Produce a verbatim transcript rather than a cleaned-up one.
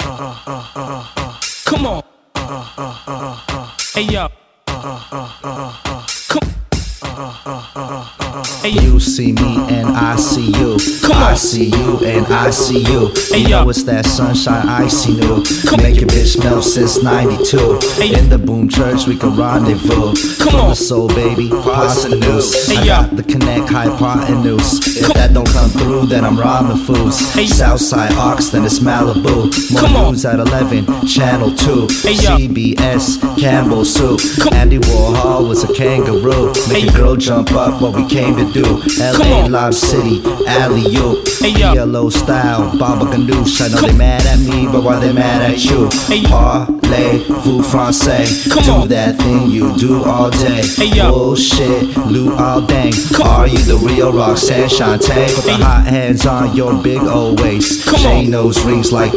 Come on. Hey yo. Come. Hey yo. You see me and I see you. Come on. I see you and I see you. Hey, You yo. know it's that sunshine icy new. Come Make on. your bitch smell since ninety-two. Hey. In the boom church we can rendezvous. Come From on. the soul baby, pasta news. Hey, I yo. got the connect hypotenuse. If Come- that don't come through, then I'm robbing fools. Hey. Southside Ox, then it's Malibu. Come More on. news at eleven, Channel two. Hey, yo. C B S, Campbell Soup. Come- Andy Warhol was a kangaroo. Make Hey. a girl jump up, what we came to do. Come L A on. Lob City, alley-oop. Hey, yo. P L O style, Baba Ganoush. I know they mad at me, but why they mad at you? Hey. Parlez-vous français? Come Do on. that thing you do all day. Hey, yo. Bullshit, loot all dang. Come Are you the real Roxanne Shante? Put the Hey. hot hands on your big old waist. Come Chain on. nose rings like